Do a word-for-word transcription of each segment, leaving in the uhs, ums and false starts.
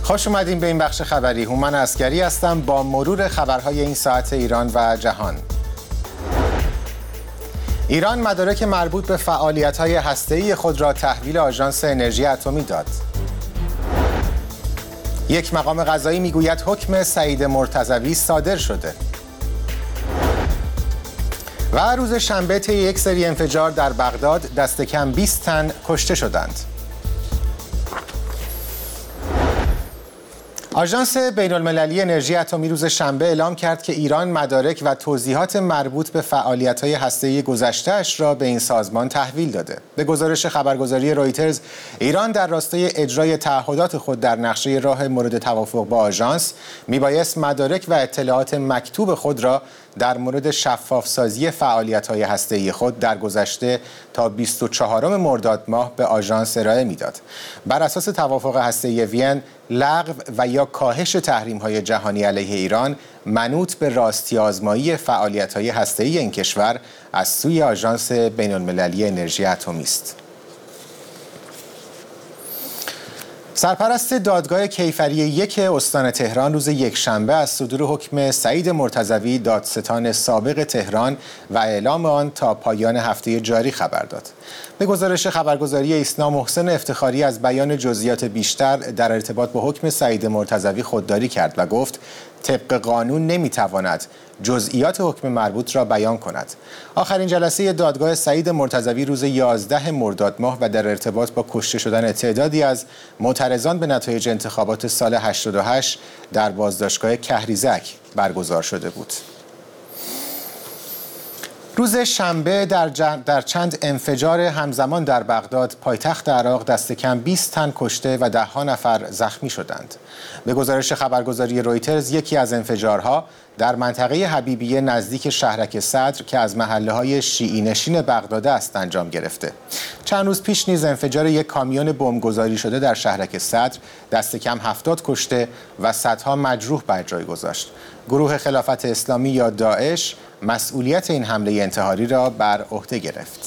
خوش اومدین به این بخش خبری. هومن عسکری هستم با مرور خبرهای این ساعت ایران و جهان. ایران مدارک مربوط به فعالیت‌های هسته‌ای خود را تحویل آژانس انرژی اتمی داد. یک مقام قضایی میگوید حکم سعید مرتضوی صادر شده. و روز شنبه طی یک سری انفجار در بغداد دست کم بیست تن کشته شدند. آژانس بین‌المللی انرژی اتمی روز شنبه اعلام کرد که ایران مدارک و توضیحات مربوط به فعالیت‌های هسته‌ای گذشته‌اش را به این سازمان تحویل داده. به گزارش خبرگزاری رویترز، ایران در راستای اجرای تعهدات خود در نقشه راه مورد توافق با آژانس میبایست مدارک و اطلاعات مکتوب خود را در مورد شفاف‌سازی فعالیت‌های هسته‌ای خود در گذشته تا بیست و چهارم مرداد ماه به آژانس ارائه میداد. بر اساس توافق هسته‌ای وین، لغو و یا کاهش تحریم‌های جهانی علیه ایران منوط به راستی آزمایی فعالیت‌های هسته‌ای این کشور از سوی آژانس بین‌المللی انرژی اتمی است. سرپرست دادگاه کیفری یک استان تهران روز یکشنبه از صدور حکم سعید مرتضوی دادستان سابق تهران و اعلام آن تا پایان هفته جاری خبر داد. به گزارش خبرگزاری ایسنا، محسن افتخاری از بیان جزئیات بیشتر در ارتباط با حکم سعید مرتضوی خودداری کرد و گفت طبق قانون نمیتواند جزئیات حکم مربوط را بیان کند. آخرین جلسه دادگاه سعید مرتضوی روز یازده مرداد ماه و در ارتباط با کشته شدن تعدادی از معترضان به نتایج انتخابات سال هشتاد و هشت در بازداشتگاه کهریزک برگزار شده بود. روز شنبه در, در چند انفجار همزمان در بغداد، پایتخت عراق، دست کم بیست تن کشته و ده ها نفر زخمی شدند. به گزارش خبرگزاری رویترز، یکی از انفجارها در منطقه حبیبیه نزدیک شهرک صدر که از محله‌های شیعی نشین بغداد است انجام گرفته. چند روز پیش نیز انفجار یک کامیون بمبگذاری شده در شهرک صدر دست کم هفتاد کشته و صدها مجروح بر جای گذاشت. گروه خلافت اسلامی یا داعش مسئولیت این حمله انتحاری را بر عهده گرفت.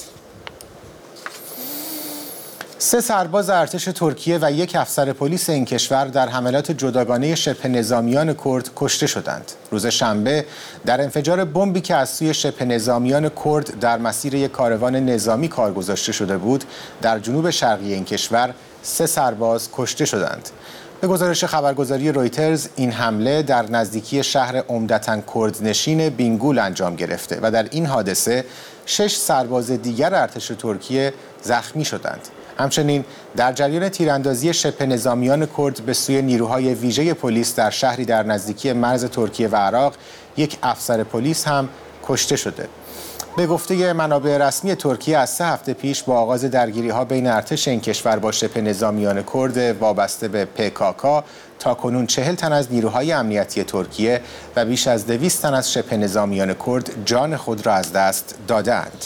سه سرباز ارتش ترکیه و یک افسر پلیس این کشور در حملات جداگانه شبه نظامیان کرد کشته شدند. روز شنبه در انفجار بمبی که از سوی شبه نظامیان کرد در مسیر یک کاروان نظامی کار گذاشته شده بود، در جنوب شرقی این کشور سه سرباز کشته شدند. به گزارش خبرگزاری رویترز، این حمله در نزدیکی شهر عمدتاً کردنشین بینگول انجام گرفته و در این حادثه شش سرباز دیگر ارتش ترکیه زخمی شدند. همچنین در جریان تیراندازی شبه نظامیان کرد به سوی نیروهای ویژه پلیس در شهری در نزدیکی مرز ترکیه و عراق، یک افسر پلیس هم کشته شده. به گفته منابع رسمی ترکیه، از سه هفته پیش با آغاز درگیری‌ها بین ارتش این کشور با شبه نظامیان کرد وابسته به پی کی کی تاکنون چهل تن از نیروهای امنیتی ترکیه و بیش از دویست تن از شبه نظامیان کرد جان خود را از دست دادند.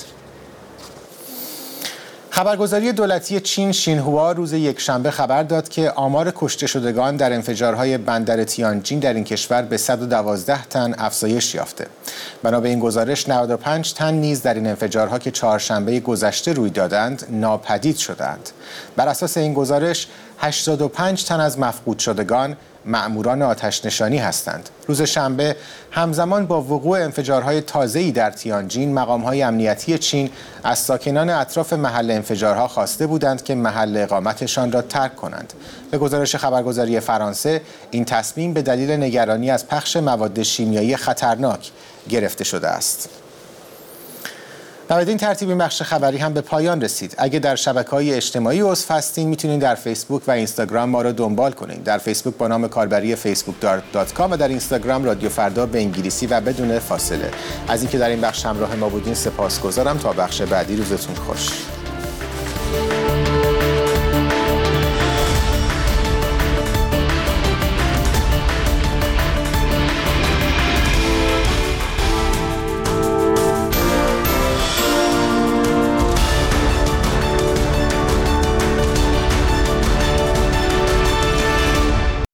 خبرگزاری دولتی چین شینهوا روز یکشنبه خبر داد که آمار کشته شدگان در انفجارهای بندر تیانجین در این کشور به صد و دوازده تن افزایش یافته. بنا به این گزارش، نود و پنج تن نیز در این انفجارها که چهارشنبه گذشته روی دادند ناپدید شدند. بر اساس این گزارش، هشتاد و پنج تن از مفقود شدگان مأموران آتش نشانی هستند. روز شنبه همزمان با وقوع انفجارهای تازه‌ای در تیانجین، مقام‌های امنیتی چین از ساکنان اطراف محل انفجارها خواسته بودند که محل اقامتشان را ترک کنند. به گزارش خبرگزاری فرانسه، این تصمیم به دلیل نگرانی از پخش مواد شیمیایی خطرناک گرفته شده است. و بدین ترتیب این بخش خبری هم به پایان رسید. اگه در شبکه‌های اجتماعی عضو هستین، میتونین در فیسبوک و اینستاگرام ما رو دنبال کنین. در فیسبوک با نام کاربری فیسبوک دات کام و در اینستاگرام رادیو فردا به انگلیسی و بدون فاصله. از اینکه در این بخش همراه ما بودین سپاسگزارم. تا بخش بعدی روزتون خوش.